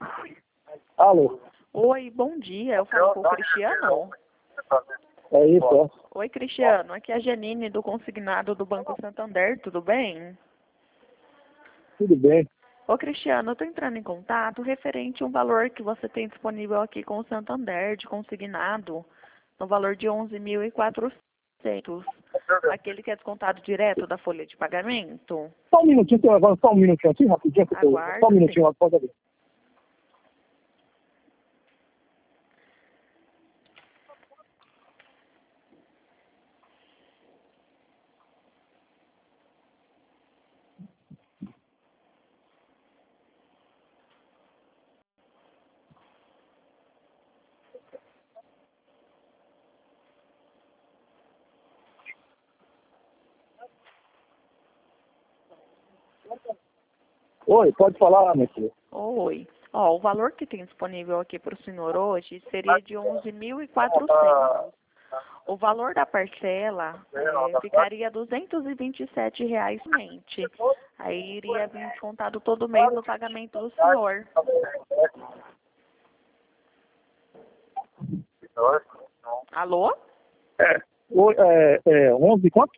Alô? Oi, bom dia. Eu falo com o Cristiano? É isso, é? Oi, Cristiano. Aqui é a Janine do consignado do Banco Santander. Tudo bem? Tudo bem. Ô, Cristiano, eu estou entrando em contato referente a um valor que você tem disponível aqui com o Santander de consignado, no valor de 11.400. Aquele que é descontado direto da folha de pagamento. Só um minutinho, senhor Evandro, só um minutinho aqui, rapidinho. Aguardo, Só um minutinho, pode abrir. Oi, pode falar, meu filho. Oi. Ó, o valor que tem disponível aqui para o senhor hoje seria de 11.400. O valor da parcela ficaria R$ 227 somente. Aí iria vir descontado todo mês no pagamento do senhor. Alô? 11 quanto?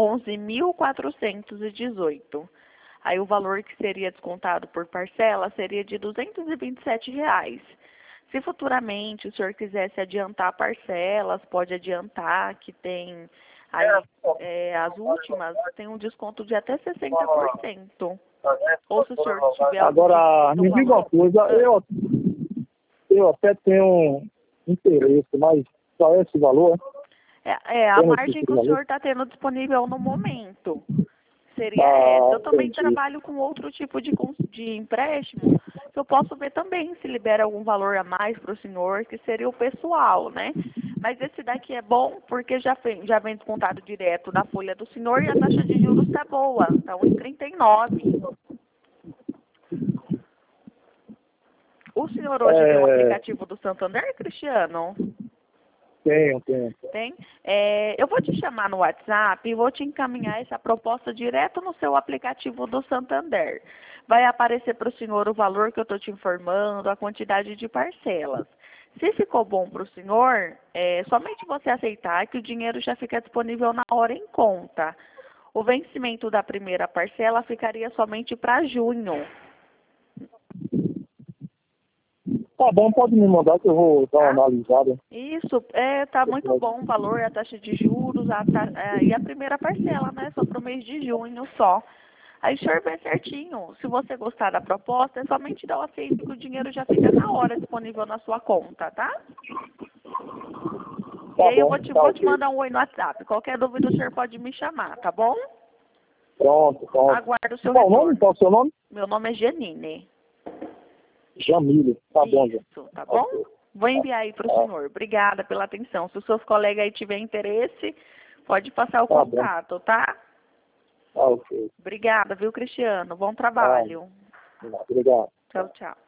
11.418. Aí o valor que seria descontado por parcela seria de R$ 227. Se futuramente o senhor quisesse adiantar parcelas, pode adiantar, que tem aí as últimas tem um desconto de até 60%. Ou se o senhor tiver Agora, me diga uma coisa, eu até tenho interesse, mas só esse valor? a margem que o senhor está tendo disponível no momento seria essa. Eu também trabalho com outro tipo de empréstimo, que eu posso ver também se libera algum valor a mais para o senhor, que seria o pessoal, né? Mas esse daqui é bom porque já vem descontado direto na folha do senhor e a taxa de juros está boa, está 1,39. O senhor hoje tem um aplicativo do Santander, Cristiano? Tenho. Tem? Eu vou te chamar no WhatsApp e vou te encaminhar essa proposta direto no seu aplicativo do Santander. Vai aparecer para o senhor o valor que eu estou te informando, a quantidade de parcelas. Se ficou bom para o senhor, somente você aceitar que o dinheiro já fica disponível na hora em conta. O vencimento da primeira parcela ficaria somente para junho. Tá bom, pode me mandar que eu vou dar uma analisada. Isso, tá muito bom o valor, a taxa de juros e a primeira parcela, né? Só para o mês de junho só. Aí o senhor vê certinho. Se você gostar da proposta, é somente dar o aceito que o dinheiro já fica na hora disponível na sua conta, tá? E aí eu vou te mandar um oi no WhatsApp. Qualquer dúvida o senhor pode me chamar, tá bom? Pronto. Aguardo o seu Qual retorno. nome? Qual é o seu nome? Meu nome é Janine. Jamile. Tá bom, Jamile. Isso, tá bom? Vou enviar aí para o senhor. Obrigada pela atenção. Se os seus colegas aí tiverem interesse, pode passar o contato, tá? Ok. Obrigada, viu, Cristiano? Bom trabalho. Obrigado. Tchau, tchau.